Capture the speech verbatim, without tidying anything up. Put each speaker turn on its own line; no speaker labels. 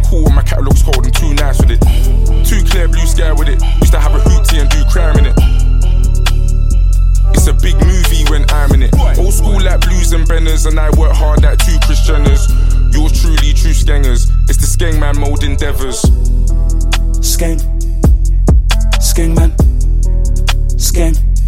cool and my catalog's cold, I'm too nice with it. Too clear blue sky with it. Used to have a hootie and do crime in it. It's a big movie when I'm in it. Old school like blues and benners, and I work hard like two Chris Jenners. Yours truly, true skengers. It's the skeng man mode endeavours.
Skeng, skeng man, skeng.